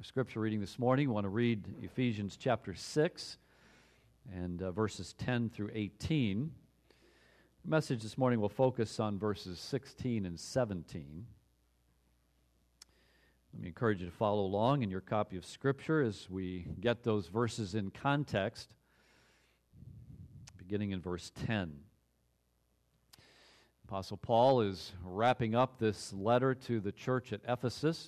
Our scripture reading this morning, we want to read Ephesians chapter 6 and verses 10 through 18. The message this morning will focus on verses 16 and 17. Let me encourage you to follow along in your copy of scripture as we get those verses in context, beginning in verse 10. Apostle Paul is wrapping up this letter to the church at Ephesus.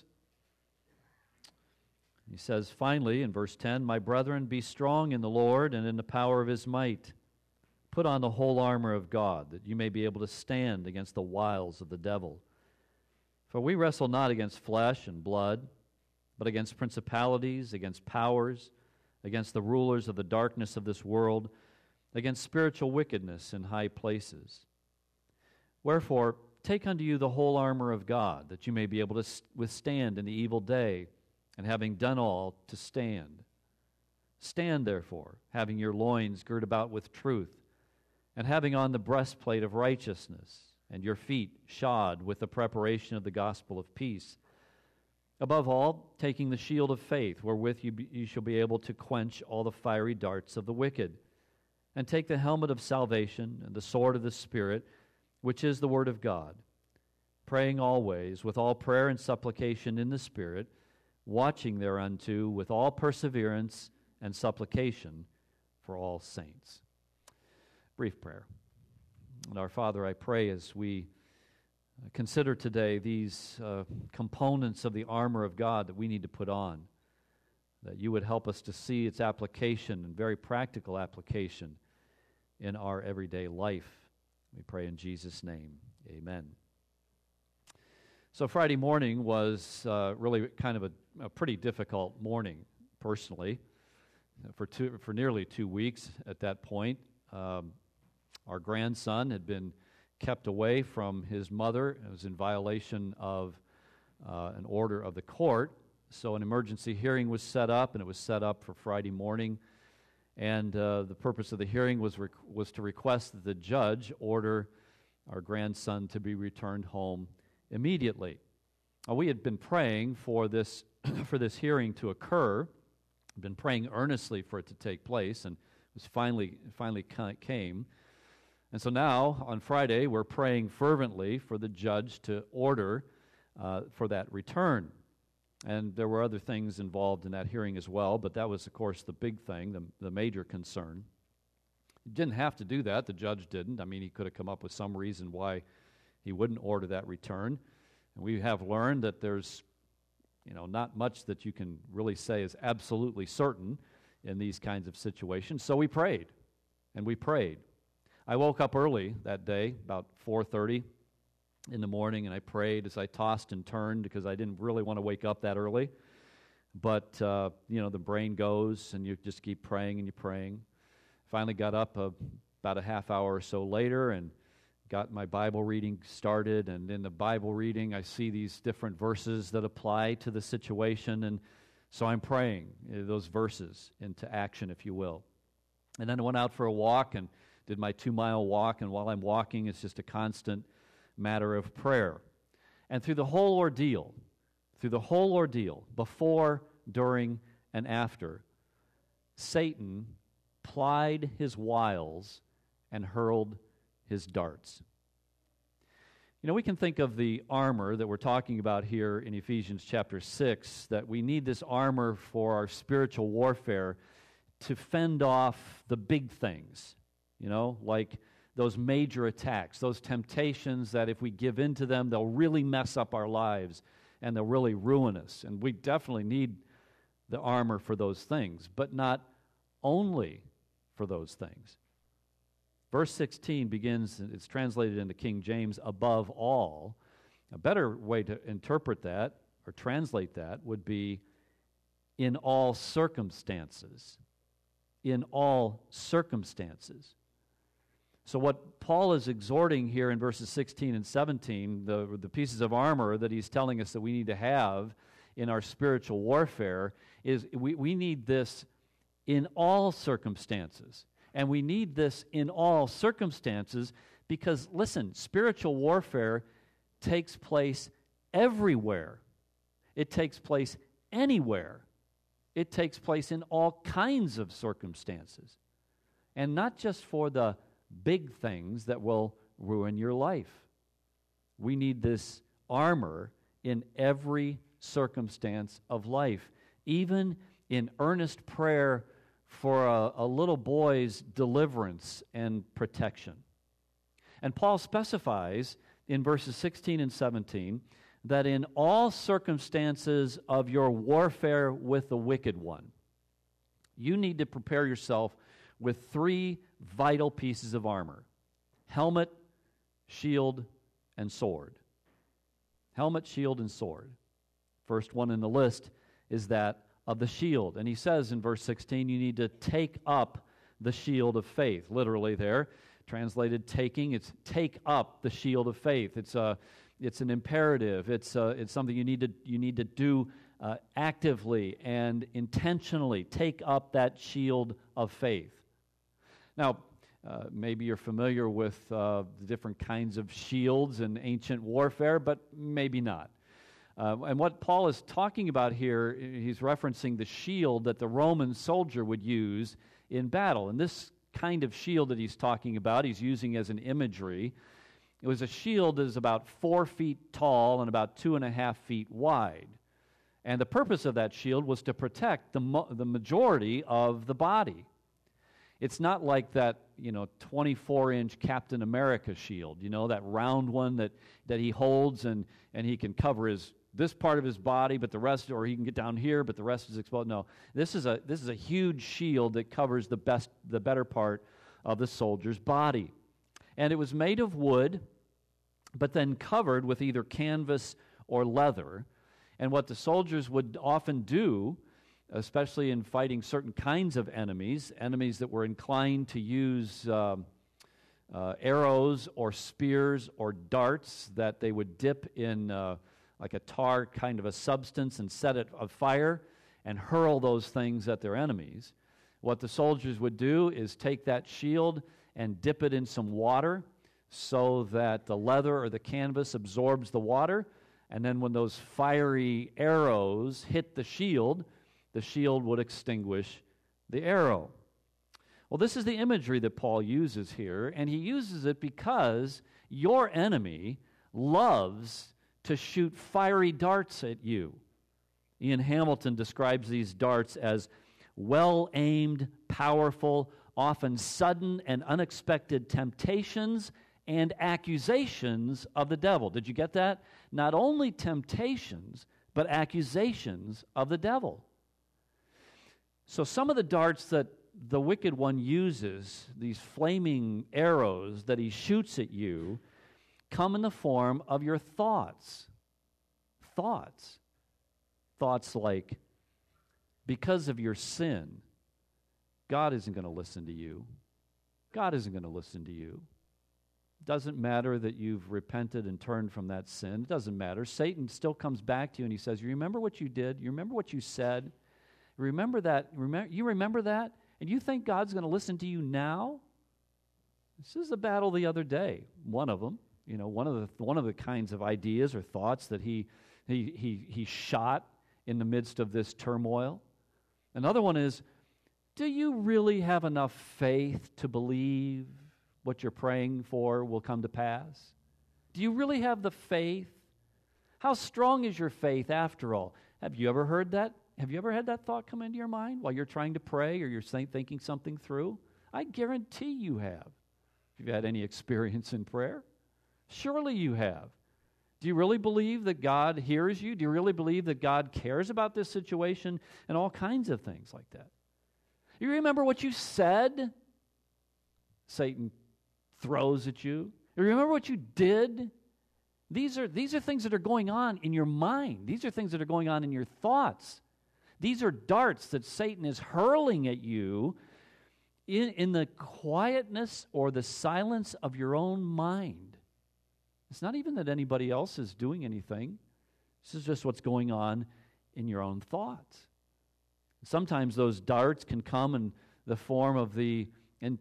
He says, finally, in verse 10, "My brethren, be strong in the Lord and in the power of his might. Put on the whole armor of God, that you may be able to stand against the wiles of the devil. For we wrestle not against flesh and blood, but against principalities, against powers, against the rulers of the darkness of this world, against spiritual wickedness in high places. Wherefore, take unto you the whole armor of God, that you may be able to withstand in the evil day, and having done all, to stand. Stand therefore, having your loins girt about with truth, and having on the breastplate of righteousness, and your feet shod with the preparation of the gospel of peace. Above all, taking the shield of faith, wherewith you shall be able to quench all the fiery darts of the wicked, and take the helmet of salvation and the sword of the Spirit, which is the word of God, praying always with all prayer and supplication in the Spirit, watching thereunto with all perseverance and supplication for all saints." Brief prayer. And our Father, I pray as we consider today these components of the armor of God that we need to put on, that you would help us to see its application and very practical application in our everyday life. We pray in Jesus' name. Amen. So Friday morning was really kind of a pretty difficult morning, personally, for nearly 2 weeks at that point. Our grandson had been kept away from his mother. It was in violation of an order of the court. So an emergency hearing was set up, and it was set up for Friday morning. And the purpose of the hearing was to request that the judge order our grandson to be returned home immediately. We had been praying for this hearing to occur, been praying earnestly for it to take place, and it was finally came. And so now, on Friday, we're praying fervently for the judge to order for that return. And there were other things involved in that hearing as well, but that was, of course, the big thing, the major concern. He didn't have to do that. The judge didn't. I mean, he could have come up with some reason why he wouldn't order that return. And we have learned that there's, not much that you can really say is absolutely certain in these kinds of situations. So we prayed, and we prayed. I woke up early that day, about 4:30 in the morning, and I prayed as I tossed and turned because I didn't really want to wake up that early. But, the brain goes, and you just keep praying and you're praying. Finally got up about a half hour or so later and got my Bible reading started, and in the Bible reading I see these different verses that apply to the situation, and so I'm praying those verses into action, if you will. And then I went out for a walk and did my 2-mile walk, and while I'm walking, it's just a constant matter of prayer. And through the whole ordeal, before, during, and after, Satan plied his wiles and hurled his darts. We can think of the armor that we're talking about here in Ephesians chapter 6, that we need this armor for our spiritual warfare to fend off the big things, like those major attacks, those temptations that if we give in to them, they'll really mess up our lives and they'll really ruin us. And we definitely need the armor for those things, but not only for those things. Verse 16 begins, it's translated into King James, above all. A better way to interpret that or translate that would be in all circumstances. In all circumstances. So what Paul is exhorting here in verses 16 and 17, the pieces of armor that he's telling us that we need to have in our spiritual warfare, is we need this in all circumstances. And we need this in all circumstances because, listen, spiritual warfare takes place everywhere. It takes place anywhere. It takes place in all kinds of circumstances. And not just for the big things that will ruin your life. We need this armor in every circumstance of life, even in earnest prayer for a little boy's deliverance and protection. And Paul specifies in verses 16 and 17 that in all circumstances of your warfare with the wicked one, you need to prepare yourself with 3 vital pieces of armor: helmet, shield, and sword. Helmet, shield, and sword. First one in the list is that of the shield. And he says in verse 16, you need to take up the shield of faith. Literally there, translated taking, it's take up the shield of faith. It's an imperative. It's something you need to do actively and intentionally. Take up that shield of faith. Now, maybe you're familiar with the different kinds of shields in ancient warfare, but maybe not. And what Paul is talking about here, he's referencing the shield that the Roman soldier would use in battle. And this kind of shield that he's talking about, he's using as an imagery. It was a shield that is about 4 feet tall and about 2.5 feet wide. And the purpose of that shield was to protect the majority of the body. It's not like that, 24-inch Captain America shield, that round one that he holds and he can cover this part of his body, but the rest, or he can get down here, but the rest is exposed. No, this is a huge shield that covers the better part of the soldier's body. And it was made of wood, but then covered with either canvas or leather. And what the soldiers would often do, especially in fighting certain kinds of enemies that were inclined to use arrows or spears or darts that they would dip in like a tar kind of a substance and set it afire and hurl those things at their enemies. What the soldiers would do is take that shield and dip it in some water so that the leather or the canvas absorbs the water, and then when those fiery arrows hit the shield would extinguish the arrow. Well, this is the imagery that Paul uses here, and he uses it because your enemy loves to shoot fiery darts at you. Ian Hamilton describes these darts as well-aimed, powerful, often sudden and unexpected temptations and accusations of the devil. Did you get that? Not only temptations, but accusations of the devil. So some of the darts that the wicked one uses, these flaming arrows that he shoots at you, come in the form of your thoughts. Thoughts like, because of your sin, God isn't going to listen to you. God isn't going to listen to you. It doesn't matter that you've repented and turned from that sin. It doesn't matter. Satan still comes back to you and he says, you remember what you did? You remember what you said? Remember that? You remember that? And you think God's going to listen to you now? This is a battle the other day. One of them. One of the kinds of ideas or thoughts that he shot in the midst of this turmoil. Another one is, do you really have enough faith to believe what you're praying for will come to pass? Do you really have the faith? How strong is your faith after all? Have you ever heard that? Have you ever had that thought come into your mind while you're trying to pray or you're thinking something through? I guarantee you have. If you've had any experience in prayer, surely you have. Do you really believe that God hears you? Do you really believe that God cares about this situation? And all kinds of things like that. You remember what you said? Satan throws at you. You remember what you did? These are things that are going on in your mind. These are things that are going on in your thoughts. These are darts that Satan is hurling at you in the quietness or the silence of your own mind. It's not even that anybody else is doing anything. This is just what's going on in your own thoughts. Sometimes those darts can come in the form of the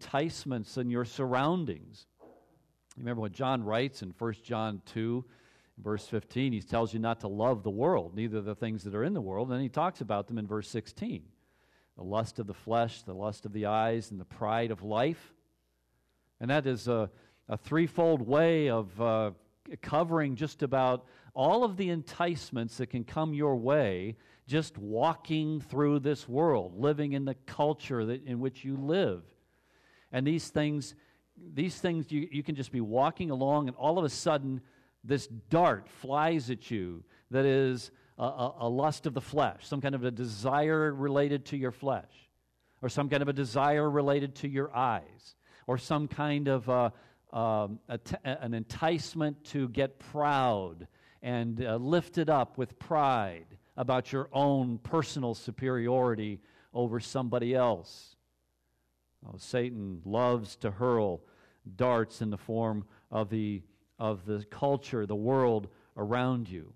enticements in your surroundings. Remember what John writes in 1 John 2 In verse 15, he tells you not to love the world, neither the things that are in the world. And then he talks about them in verse 16. The lust of the flesh, the lust of the eyes, and the pride of life. And that is a threefold way of covering just about all of the enticements that can come your way just walking through this world, living in the culture in which you live. And these things you can just be walking along, and all of a sudden this dart flies at you that is a lust of the flesh, some kind of a desire related to your flesh, or some kind of a desire related to your eyes, or some kind of an enticement to get proud and lifted up with pride about your own personal superiority over somebody else. Oh, Satan loves to hurl darts in the form of the culture, the world around you.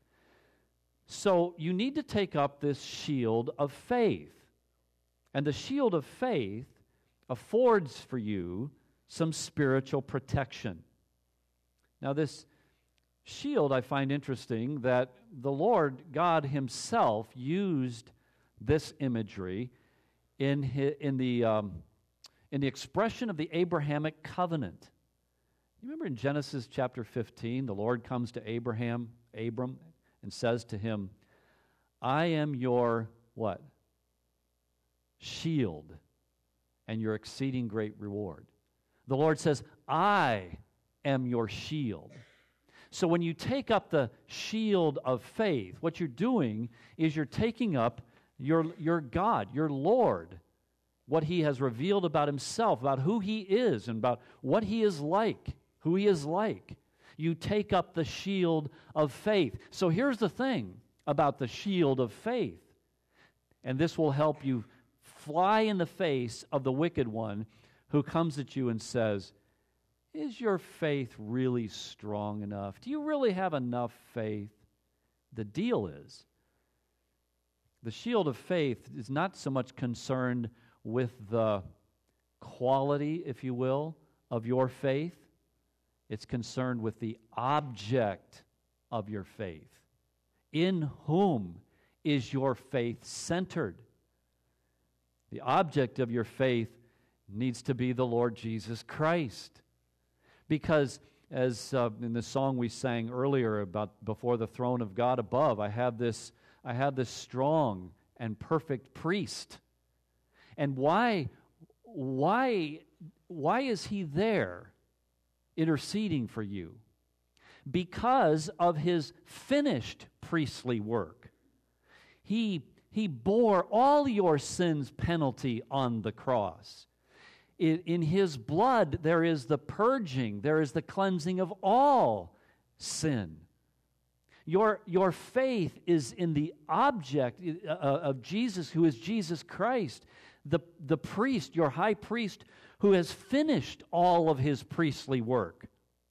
So you need to take up this shield of faith. And the shield of faith affords for you some spiritual protection. Now this shield, I find interesting that the Lord God himself used this imagery in the expression of the Abrahamic covenant. You remember in Genesis chapter 15, the Lord comes to Abram, and says to him, I am your, what? Shield, and your exceeding great reward. The Lord says, I am your shield. So when you take up the shield of faith, what you're doing is you're taking up your God, your Lord, what he has revealed about himself, about who he is, and about what he is like, who he is like. You take up the shield of faith. So here's the thing about the shield of faith, and this will help you fly in the face of the wicked one who comes at you and says, is your faith really strong enough? Do you really have enough faith? The deal is, the shield of faith is not so much concerned with the quality, if you will, of your faith. It's concerned with the object of your faith. In whom is your faith centered? The object of your faith needs to be the Lord Jesus Christ. Because as in the song we sang earlier about before the throne of God above, I have this strong and perfect priest. And why is he there interceding for you? Because of his finished priestly work. He bore all your sin's penalty on the cross. In his blood there is the purging, there is the cleansing of all sin. Your faith is in the object of Jesus, who is Jesus Christ, the priest, your high priest, who has finished all of his priestly work.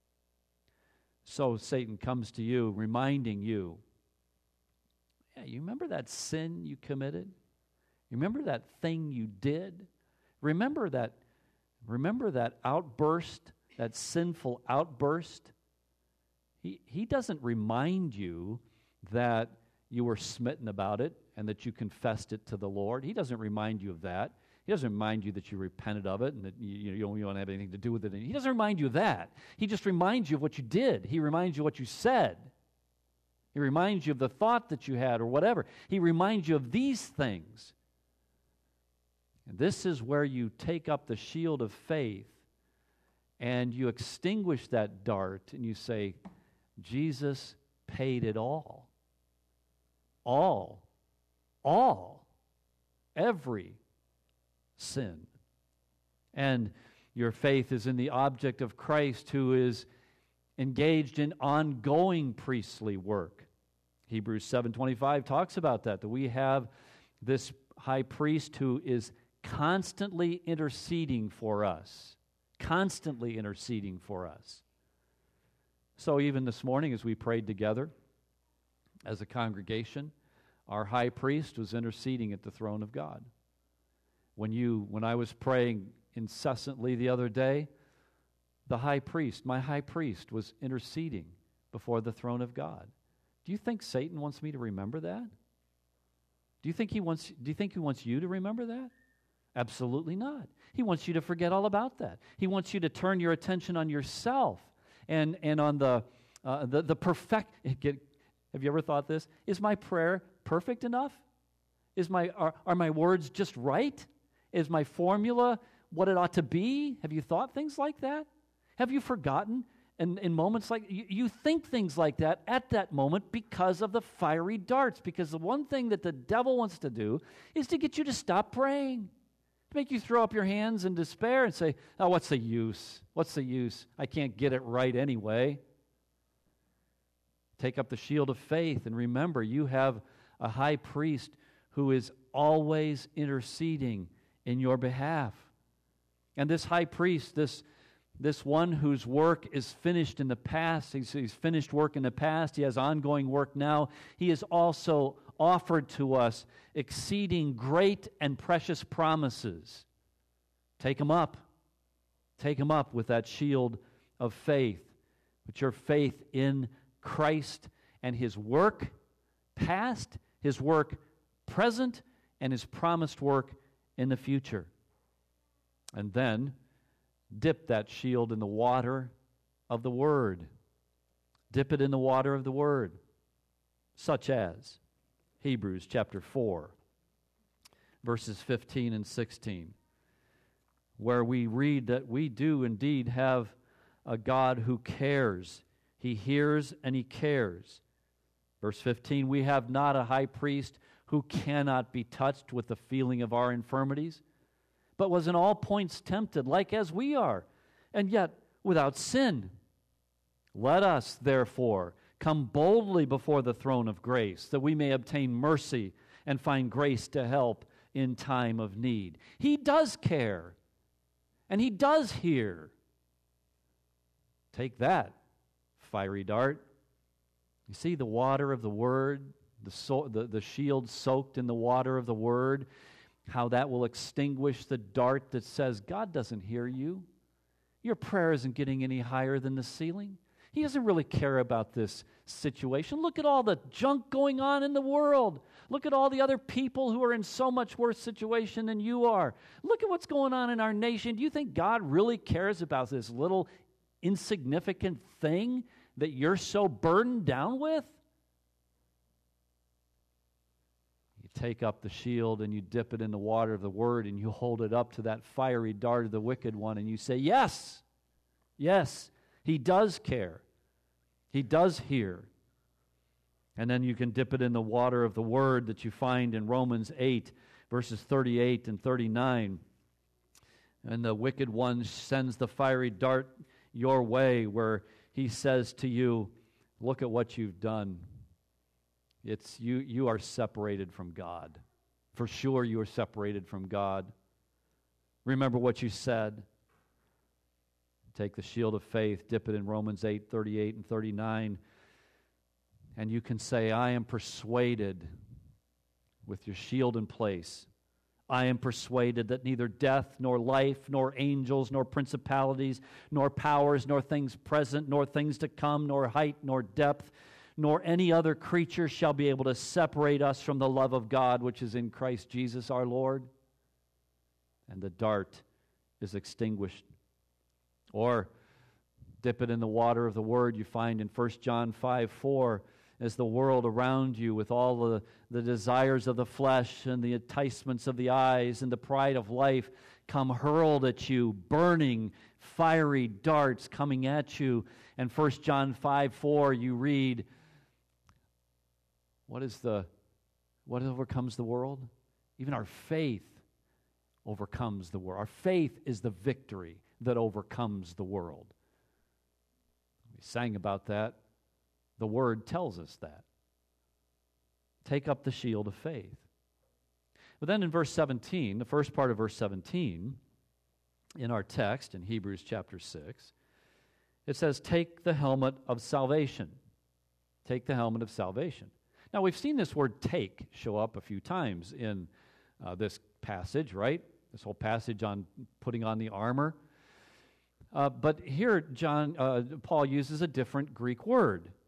So Satan comes to you, reminding you, yeah, you remember that sin you committed? You remember that thing you did? Remember that outburst, that sinful outburst? He doesn't remind you that you were smitten about it and that you confessed it to the Lord. He doesn't remind you of that. He doesn't remind you that you repented of it and that you don't have anything to do with it. He doesn't remind you of that. He just reminds you of what you did. He reminds you of what you said. He reminds you of the thought that you had or whatever. He reminds you of these things. And this is where you take up the shield of faith and you extinguish that dart and you say, Jesus paid it all. All. Every sin. And your faith is in the object of Christ, who is engaged in ongoing priestly work. Hebrews 7:25 talks about that we have this high priest who is constantly interceding for us. Constantly interceding for us. So even this morning as we prayed together as a congregation, our high priest was interceding at the throne of God. When I was praying incessantly the other day, my high priest was interceding before the throne of God. Do you think Satan wants me to remember that? Do you think he wants you to remember that? Absolutely not. He wants you to forget all about that. He wants you to turn your attention on yourself and on the perfect. Have you ever thought this? Is my prayer perfect enough? Are my words just right? Is my formula what it ought to be? Have you thought things like that? Have you forgotten? And in moments like, you think things like that at that moment because of the fiery darts. Because the one thing that the devil wants to do is to get you to stop praying. To make you throw up your hands in despair and say, oh, what's the use? What's the use? I can't get it right anyway. Take up the shield of faith and remember you have a high priest who is always interceding in your behalf. And this high priest, this one whose work is finished in the past, he's finished work in the past, he has ongoing work now, he has also offered to us exceeding great and precious promises. Take them up. Take them up with that shield of faith, with your faith in Christ and His work past, His work present, and His promised work in the future. And then dip that shield in the water of the Word. Dip it in the water of the Word, such as Hebrews chapter 4, verses 15 and 16, where we read that we do indeed have a God who cares. He hears and He cares. Verse 15, we have not a high priest who cannot be touched with the feeling of our infirmities, but was in all points tempted, like as we are, and yet without sin. Let us, therefore, come boldly before the throne of grace, that we may obtain mercy and find grace to help in time of need. He does care, and He does hear. Take that, fiery dart. You see the water of the Word, the shield soaked in the water of the Word, how that will extinguish the dart that says, God doesn't hear you. Your prayer isn't getting any higher than the ceiling. He doesn't really care about this situation. Look at all the junk going on in the world. Look at all the other people who are in so much worse situation than you are. Look at what's going on in our nation. Do you think God really cares about this little insignificant thing that you're so burdened down with? You take up the shield and you dip it in the water of the Word and you hold it up to that fiery dart of the wicked one and you say, yes, yes, He does care. He does hear. And then you can dip it in the water of the Word that you find in Romans 8, verses 38 and 39. And the wicked one sends the fiery dart your way where he says to you, look at what you've done. It's you are separated from God. For sure you are separated from God. Remember what you said. Take the shield of faith, dip it in Romans 8, 38 and 39, and you can say, I am persuaded, with your shield in place, I am persuaded that neither death, nor life, nor angels, nor principalities, nor powers, nor things present, nor things to come, nor height, nor depth, nor any other creature shall be able to separate us from the love of God which is in Christ Jesus our Lord. And the dart is extinguished. Or dip it in the water of the Word you find in 1 John 5:4, as the world around you with all the desires of the flesh and the enticements of the eyes and the pride of life come hurled at you, burning, fiery darts coming at you. And 1 John 5:4 you read, what overcomes the world? Even our faith overcomes the world. Our faith is the victory that overcomes the world. We sang about that. The Word tells us that. Take up the shield of faith. But then in verse 17, the first part of verse 17, in our text in Hebrews chapter 6, it says, take the helmet of salvation. Take the helmet of salvation. Now, we've seen this word take show up a few times in this passage, right? This whole passage on putting on the armor. But here, Paul uses a different Greek word.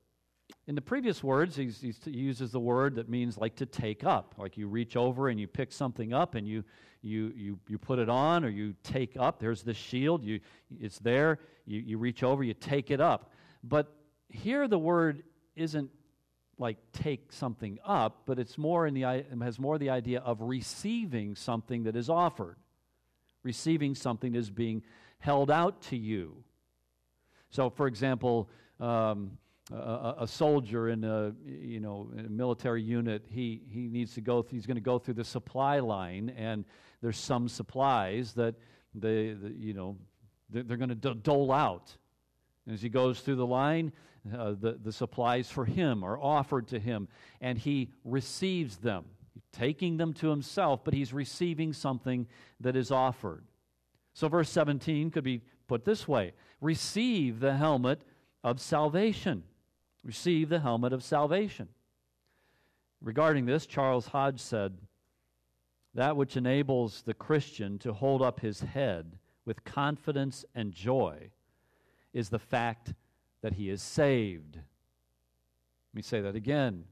In the previous words, he uses the word that means like to take up, like you reach over and you pick something up and you put it on, or you take up. There's the shield. It's there. You reach over, you take it up. But here the word isn't like take something up, but it's more has more the idea of receiving something that is offered, receiving something that is being held out to you. So, for example, a soldier in a military unit, he needs to go. He's going to go through the supply line, and there's some supplies that they're going to dole out. And as he goes through the line, the supplies for him are offered to him, and he receives them, taking them to himself, but he's receiving something that is offered. So verse 17 could be put this way: receive the helmet of salvation. Receive the helmet of salvation. Regarding this, Charles Hodge said, that which enables the Christian to hold up his head with confidence and joy is the fact that he is saved. Let me say that again.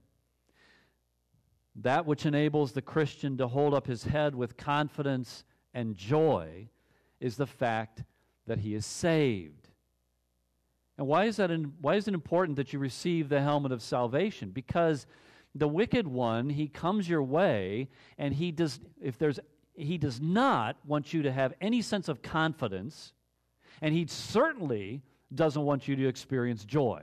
That which enables the Christian to hold up his head with confidence and joy is the fact that he is saved. And why is it important that you receive the helmet of salvation? Because the wicked one, he comes your way, and he does not want you to have any sense of confidence, and he certainly doesn't want you to experience joy.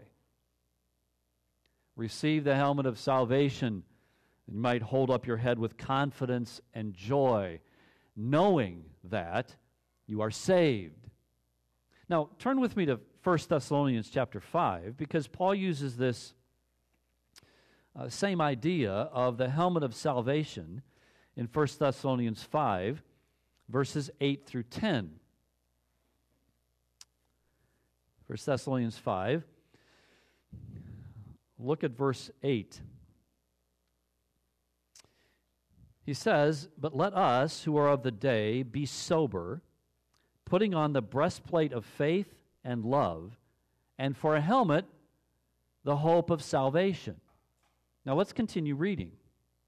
Receive the helmet of salvation. You might hold up your head with confidence and joy, knowing that you are saved. Now, turn with me to 1 Thessalonians chapter 5, because Paul uses this same idea of the helmet of salvation in 1 Thessalonians 5, verses 8 through 10. 1 Thessalonians 5, look at verse 8. He says, "But let us who are of the day be sober, putting on the breastplate of faith and love, and for a helmet, the hope of salvation." Now let's continue reading.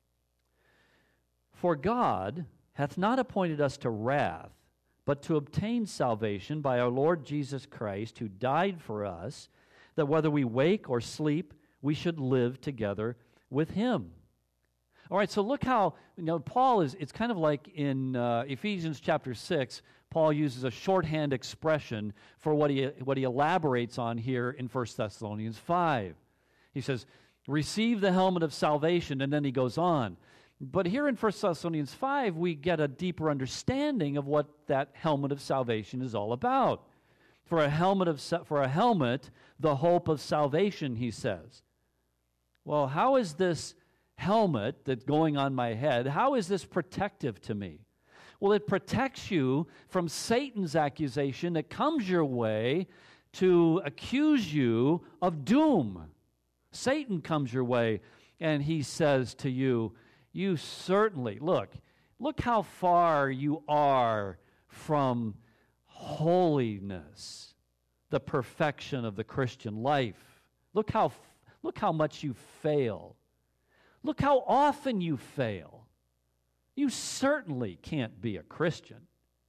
"For God hath not appointed us to wrath, but to obtain salvation by our Lord Jesus Christ, who died for us, that whether we wake or sleep, we should live together with him." All right, so look how, Paul it's kind of like in Ephesians chapter 6, Paul uses a shorthand expression for what he elaborates on here in 1 Thessalonians 5. He says, receive the helmet of salvation, and then he goes on. But here in 1 Thessalonians 5, we get a deeper understanding of what that helmet of salvation is all about. For a helmet, the hope of salvation, he says. Well, how is this helmet that's going on my head, how is this protective to me? Well, it protects you from Satan's accusation that comes your way to accuse you of doom. Satan comes your way, and he says to you, you certainly, look how far you are from holiness, the perfection of the Christian life. Look how much you fail. Look how often you fail. You certainly can't be a Christian.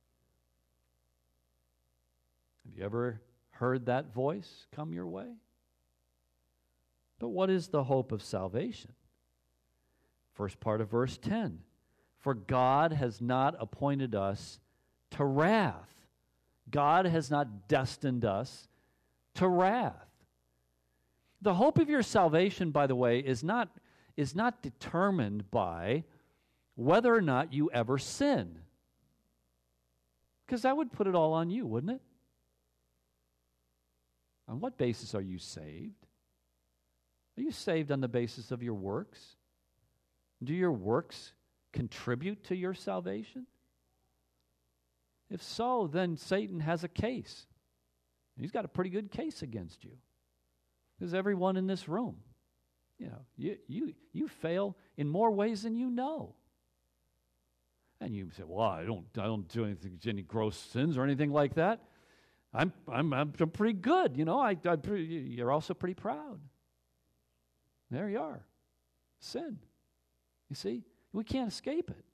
Have you ever heard that voice come your way? But what is the hope of salvation? First part of verse 10. For God has not appointed us to wrath. God has not destined us to wrath. The hope of your salvation, by the way, is not determined by whether or not you ever sin. Because that would put it all on you, wouldn't it? On what basis are you saved? Are you saved on the basis of your works? Do your works contribute to your salvation? If so, then Satan has a case. He's got a pretty good case against you. Because everyone in this room, you fail in more ways than you know. And you say, "Well, I don't do any gross sins or anything like that. I'm pretty good, you're also pretty proud." There you are. Sin. You see? We can't escape it.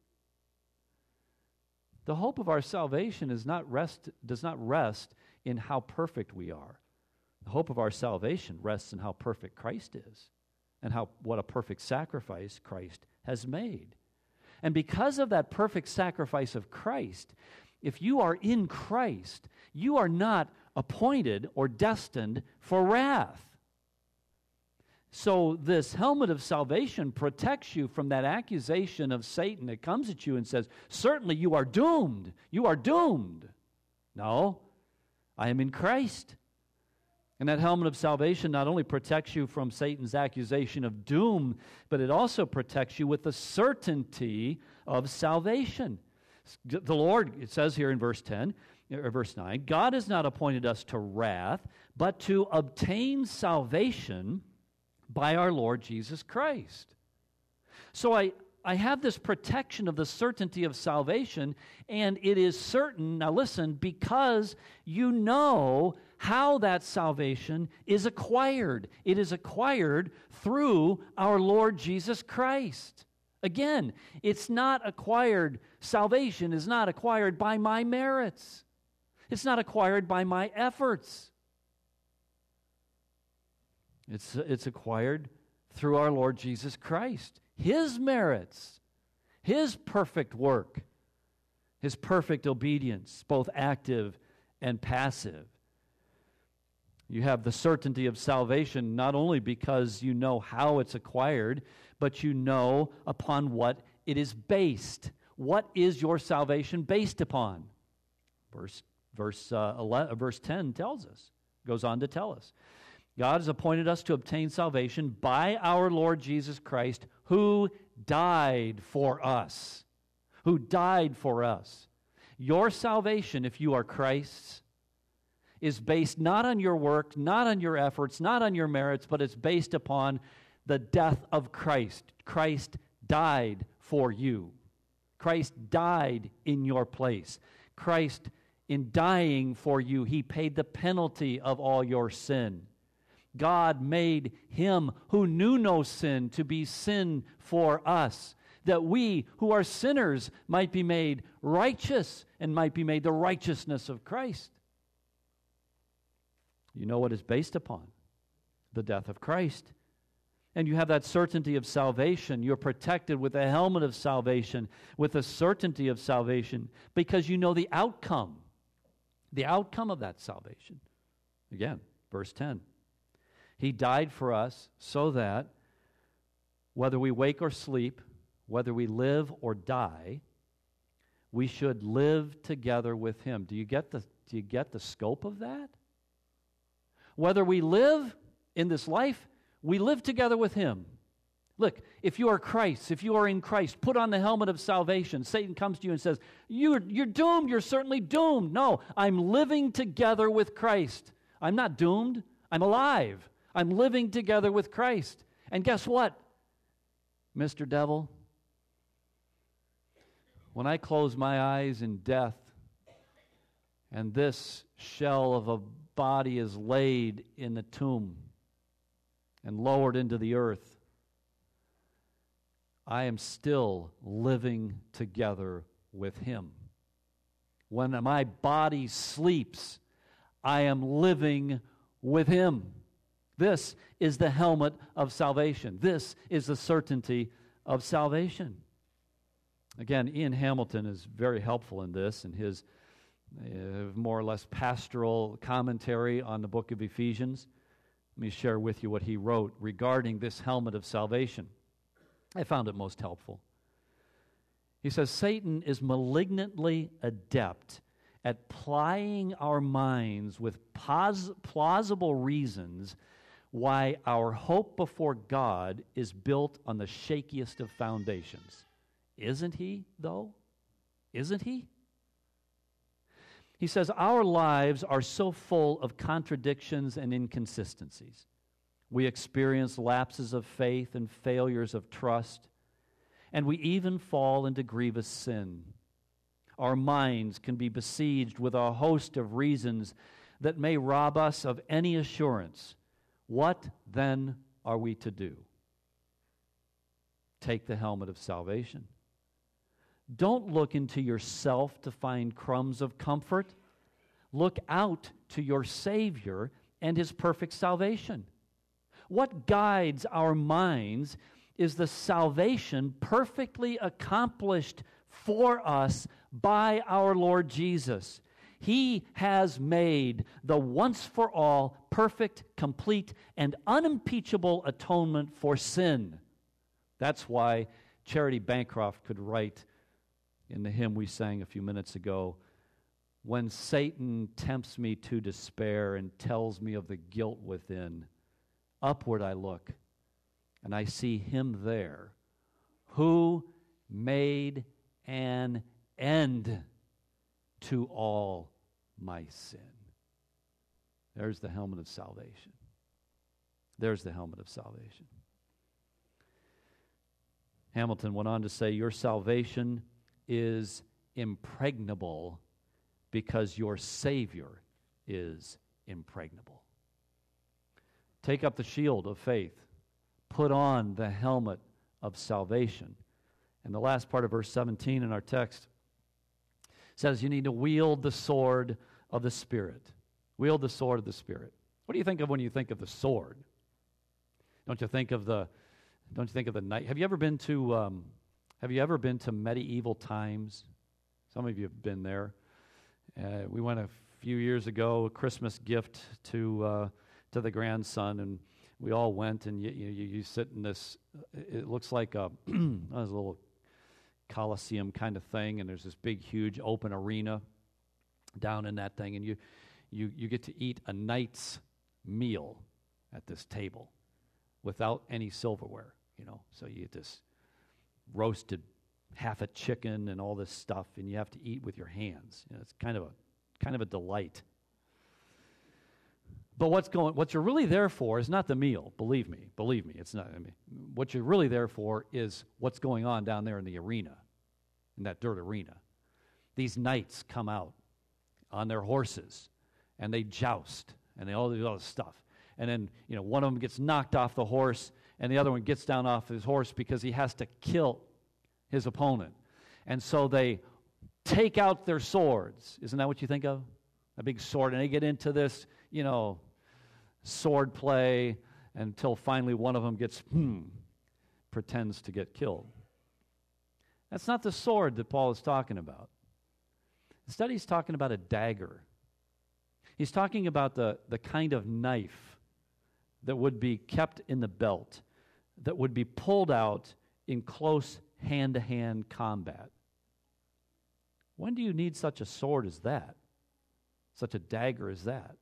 The hope of our salvation does not rest in how perfect we are. The hope of our salvation rests in how perfect Christ is and what a perfect sacrifice Christ has made. And because of that perfect sacrifice of Christ, if you are in Christ, you are not appointed or destined for wrath. So this helmet of salvation protects you from that accusation of Satan that comes at you and says, certainly you are doomed. You are doomed. No, I am in Christ. And that helmet of salvation not only protects you from Satan's accusation of doom, but it also protects you with the certainty of salvation. The Lord, it says here in verse 9, God has not appointed us to wrath, but to obtain salvation by our Lord Jesus Christ. So I have this protection of the certainty of salvation, and it is certain, now listen, because you know how that salvation is acquired. It is acquired through our Lord Jesus Christ. Again, it's not acquired, salvation is not acquired by my merits. It's not acquired by my efforts. It's acquired through our Lord Jesus Christ. His merits, His perfect work, His perfect obedience, both active and passive. You have the certainty of salvation not only because you know how it's acquired, but you know upon what it is based. What is your salvation based upon? Verse 10 tells us, goes on to tell us. God has appointed us to obtain salvation by our Lord Jesus Christ, who died for us. Who died for us. Your salvation, if you are Christ's, is based not on your work, not on your efforts, not on your merits, but it's based upon the death of Christ. Christ died for you. Christ died in your place. Christ, in dying for you, He paid the penalty of all your sin. God made Him who knew no sin to be sin for us, that we who are sinners might be made righteous and might be made the righteousness of Christ. You know what it's based upon? The death of Christ. And you have that certainty of salvation. You're protected with a helmet of salvation, with the certainty of salvation, because you know the outcome of that salvation. Again, verse 10. He died for us so that whether we wake or sleep, whether we live or die, we should live together with Him. Do you get the scope of that? Whether we live in this life, we live together with Him. Look, if you are Christ, if you are in Christ, put on the helmet of salvation. Satan comes to you and says, you're doomed, you're certainly doomed. No, I'm living together with Christ. I'm not doomed, I'm alive. I'm living together with Christ. And guess what, Mr. Devil? When I close my eyes in death and this shell of a body is laid in the tomb and lowered into the earth, I am still living together with Him. When my body sleeps, I am living with Him. This is the helmet of salvation. This is the certainty of salvation. Again, Ian Hamilton is very helpful in this in his more or less pastoral commentary on the book of Ephesians. Let me share with you what he wrote regarding this helmet of salvation. I found it most helpful. He says, Satan is malignantly adept at plying our minds with plausible reasons why our hope before God is built on the shakiest of foundations. Isn't he, though? Isn't he? He says, our lives are so full of contradictions and inconsistencies. We experience lapses of faith and failures of trust, and we even fall into grievous sin. Our minds can be besieged with a host of reasons that may rob us of any assurance. What then are we to do? Take the helmet of salvation. Don't look into yourself to find crumbs of comfort. Look out to your Savior and His perfect salvation. What guides our minds is the salvation perfectly accomplished for us by our Lord Jesus. He has made the once-for-all, perfect, complete, and unimpeachable atonement for sin. That's why Charity Bancroft could write in the hymn we sang a few minutes ago, "When Satan tempts me to despair and tells me of the guilt within, upward I look, and I see Him there who made an end to all my sin." There's the helmet of salvation. There's the helmet of salvation. Hamilton went on to say, your salvation is impregnable because your Savior is impregnable. Take up the shield of faith. Put on the helmet of salvation. And the last part of verse 17 in our text says you need to wield the sword of the Spirit. Wield the sword of the Spirit. What do you think of when you think of the sword? Don't you think of the knight? Have you ever been to medieval times? Some of you have been there. We went a few years ago, a Christmas gift to the grandson, and we all went, and you sit in this, it looks like a little Coliseum kind of thing, and there's this big, huge open arena down in that thing, and you get to eat a knight's meal at this table without any silverware, so you get this roasted half a chicken and all this stuff, and you have to eat with your hands. It's kind of a delight. But what you're really there for is not the meal. Believe me, it's not. What you're really there for is what's going on down there in the arena, in that dirt arena. These knights come out on their horses, and they joust, and they all do all this stuff. And then, one of them gets knocked off the horse, and the other one gets down off his horse because he has to kill his opponent. And so they take out their swords. Isn't that what you think of? A big sword. And they get into this, sword play until finally one of them pretends to get killed. That's not the sword that Paul is talking about. Instead, he's talking about a dagger. He's talking about the kind of knife that would be kept in the belt, that would be pulled out in close hand-to-hand combat. When do you need such a sword as that? Such a dagger as that?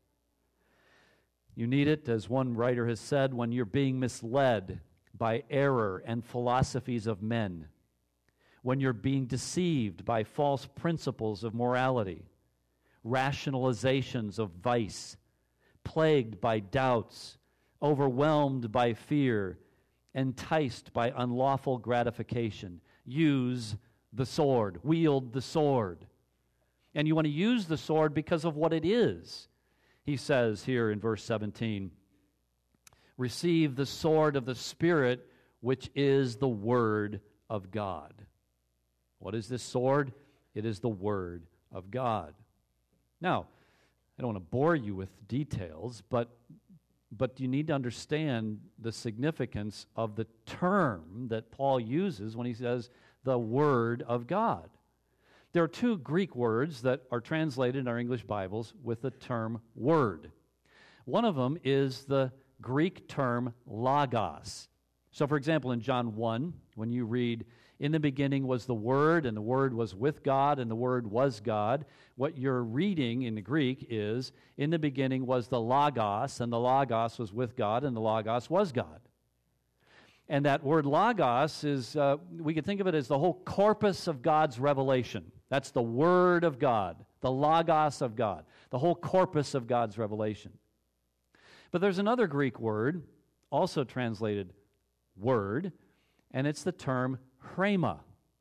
You need it, as one writer has said, when you're being misled by error and philosophies of men, when you're being deceived by false principles of morality, rationalizations of vice, plagued by doubts, overwhelmed by fear, enticed by unlawful gratification. Use the sword. Wield the sword. And you want to use the sword because of what it is. He says here in verse 17, receive the sword of the Spirit, which is the Word of God. What is this sword? It is the Word of God. Now, I don't want to bore you with details, but you need to understand the significance of the term that Paul uses when he says the Word of God. There are two Greek words that are translated in our English Bibles with the term word. One of them is the Greek term logos. So, for example, in John 1, when you read, in the beginning was the Word, and the Word was with God, and the Word was God, what you're reading in the Greek is, in the beginning was the Logos, and the Logos was with God, and the Logos was God. And that word Logos is, we could think of it as the whole corpus of God's revelation. That's the Word of God, the Logos of God, the whole corpus of God's revelation. But there's another Greek word, also translated word, and it's the term rhema.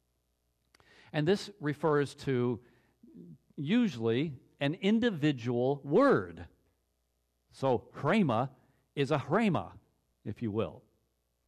And this refers to usually an individual word. So rhema is a rhema, if you will.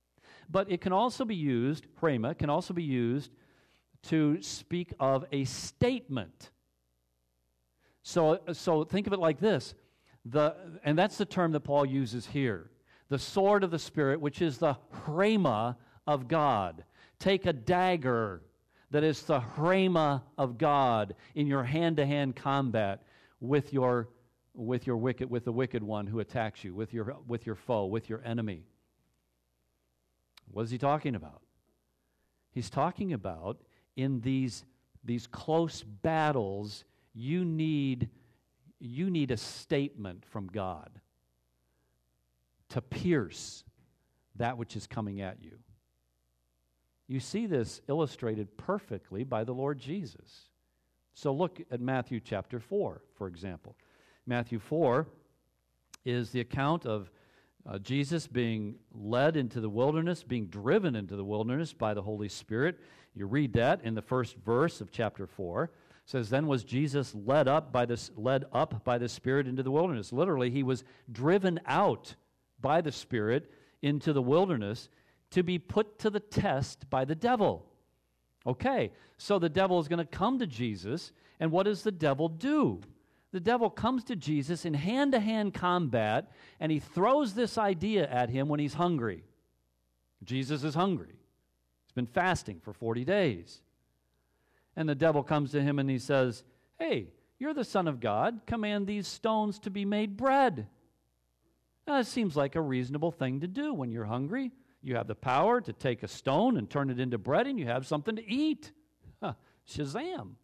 But it can also be used, rhema, can also be used to speak of a statement. So think of it like this, and that's the term that Paul uses here, the sword of the Spirit, which is the rhema of God. Take a dagger that is the rhema of God in your hand-to-hand combat with the wicked one who attacks you, with your foe, with your enemy. What is he talking about? He's talking about in these close battles, you need a statement from God to pierce that which is coming at you. You see this illustrated perfectly by the Lord Jesus. So look at Matthew chapter 4, for example. Matthew 4 is the account of Jesus being led into the wilderness, being driven into the wilderness by the Holy Spirit. You read that in the first verse of chapter 4. It says, "Then was Jesus led up by the Spirit into the wilderness." Literally, he was driven out by the Spirit into the wilderness to be put to the test by the devil. Okay, so the devil is going to come to Jesus, and what does the devil do? The devil comes to Jesus in hand-to-hand combat, and he throws this idea at him when he's hungry. Jesus is hungry. He's been fasting for 40 days. And the devil comes to him and he says, "Hey, you're the Son of God. Command these stones to be made bread." Now, it seems like a reasonable thing to do when you're hungry. You have the power to take a stone and turn it into bread, and you have something to eat. Shazam.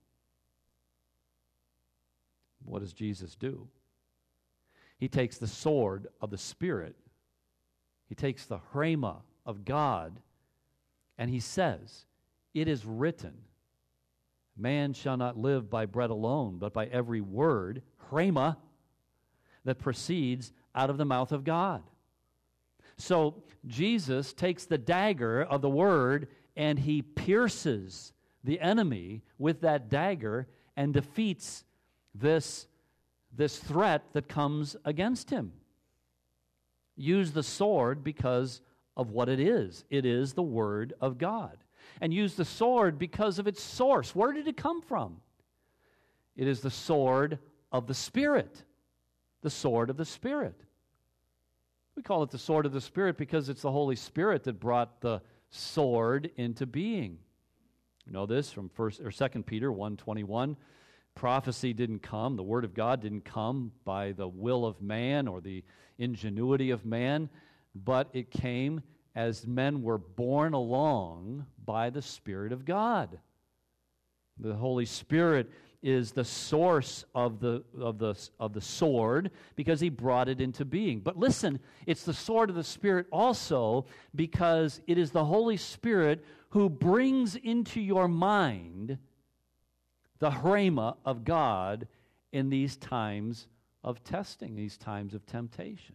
What does Jesus do? He takes the sword of the Spirit. He takes the rhema of God, and he says, "It is written, man shall not live by bread alone, but by every word," rhema, "that proceeds out of the mouth of God." So Jesus takes the dagger of the Word and he pierces the enemy with that dagger and defeats this threat that comes against him. Use the sword because of what it is. It is the Word of God. And use the sword because of its source. Where did it come from? It is the sword of the Spirit. The sword of the Spirit. We call it the sword of the Spirit because it's the Holy Spirit that brought the sword into being. You know this from 2 Peter 1:21. Prophecy didn't come, the Word of God didn't come by the will of man or the ingenuity of man, but it came as men were borne along by the Spirit of God. The Holy Spirit is the source of the sword because he brought it into being. But listen, it's the sword of the Spirit also because it is the Holy Spirit who brings into your mind the rhema of God in these times of testing, these times of temptation.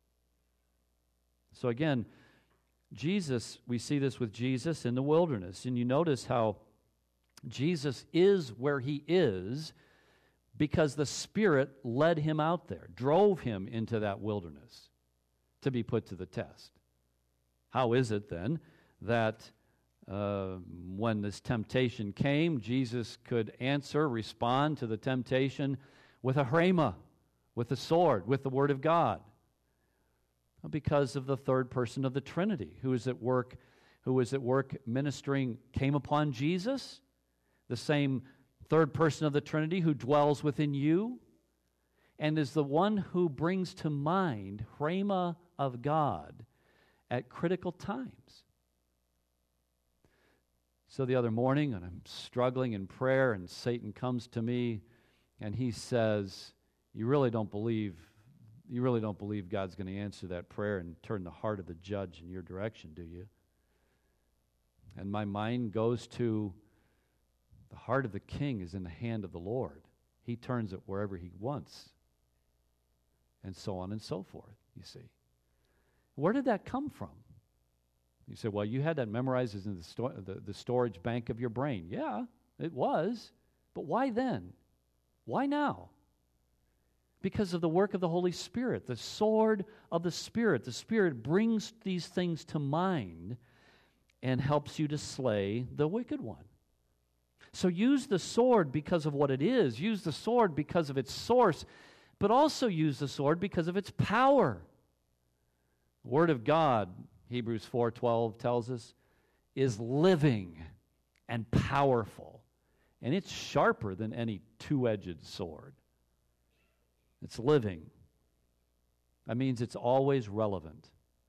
So again, Jesus, we see this with Jesus in the wilderness, and you notice how Jesus is where he is because the Spirit led him out there, drove him into that wilderness to be put to the test. How is it then that when this temptation came, Jesus could respond to the temptation with a rhema, with the sword, with the Word of God? Because of the third person of the Trinity who was at work ministering, came upon Jesus. The same third person of the Trinity who dwells within you and is the one who brings to mind rhema of God at critical times. So the other morning, and I'm struggling in prayer, and Satan comes to me and he says, you really don't believe God's going to answer that prayer and turn the heart of the judge in your direction, do you? And my mind goes to, the heart of the king is in the hand of the Lord. He turns it wherever he wants. And so on and so forth, you see. Where did that come from? You say, well, you had that memorized as in the storage bank of your brain. Yeah, it was. But why then? Why now? Because of the work of the Holy Spirit, the sword of the Spirit. The Spirit brings these things to mind and helps you to slay the wicked one. So use the sword because of what it is. Use the sword because of its source, but also use the sword because of its power. The Word of God, Hebrews 4:12 tells us, is living and powerful, and it's sharper than any two-edged sword. It's living. That means it's always relevant.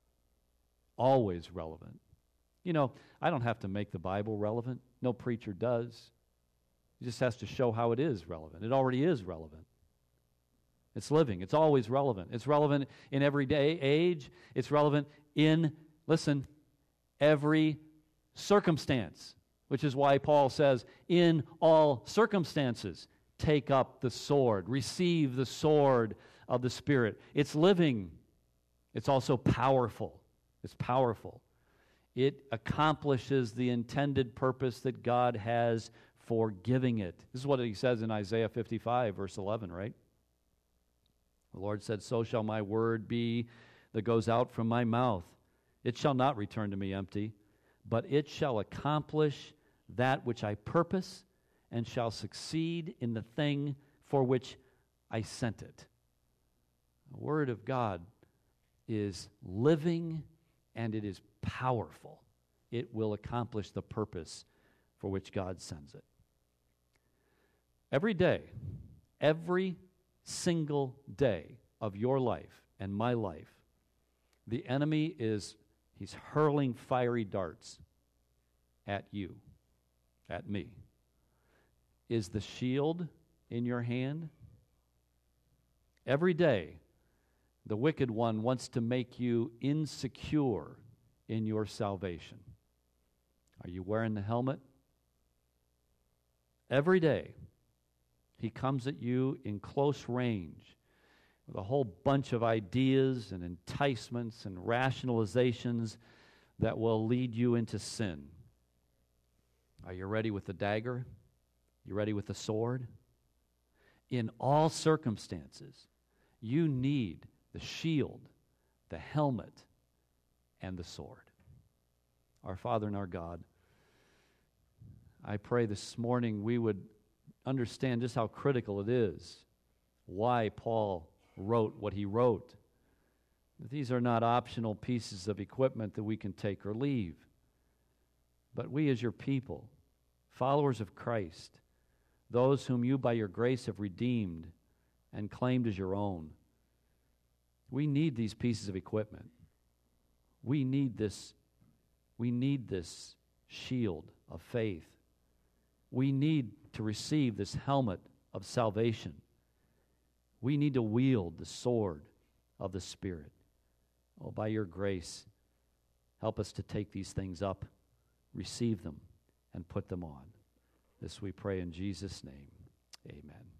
Always relevant. You know, I don't have to make the Bible relevant. No preacher does. He just has to show how it is relevant. It already is relevant. It's living. It's always relevant. It's relevant in every day age. It's relevant in, listen, every circumstance, which is why Paul says, in all circumstances, take up the sword. Receive the sword of the Spirit. It's living. It's also powerful. It's powerful. It accomplishes the intended purpose that God has for giving it. This is what he says in Isaiah 55, verse 11, right? The Lord said, so shall my word be that goes out from my mouth. It shall not return to me empty, but it shall accomplish that which I purpose and shall succeed in the thing for which I sent it. The Word of God is living and it is powerful. It will accomplish the purpose for which God sends it. Every day, every single day of your life and my life, the enemy he's hurling fiery darts at you, at me. Is the shield in your hand? Every day, the wicked one wants to make you insecure in your salvation. Are you wearing the helmet? Every day, he comes at you in close range with a whole bunch of ideas and enticements and rationalizations that will lead you into sin. Are you ready with the dagger? You ready with the sword? In all circumstances, you need the shield, the helmet, and the sword. Our Father and our God, I pray this morning we would understand just how critical it is, why Paul wrote what he wrote. These are not optional pieces of equipment that we can take or leave. But we as your people, followers of Christ, those whom you by your grace have redeemed and claimed as your own, we need these pieces of equipment. We need this shield of faith. We need to receive this helmet of salvation. We need to wield the sword of the Spirit. Oh, by your grace, help us to take these things up, receive them, and put them on. This we pray in Jesus' name. Amen.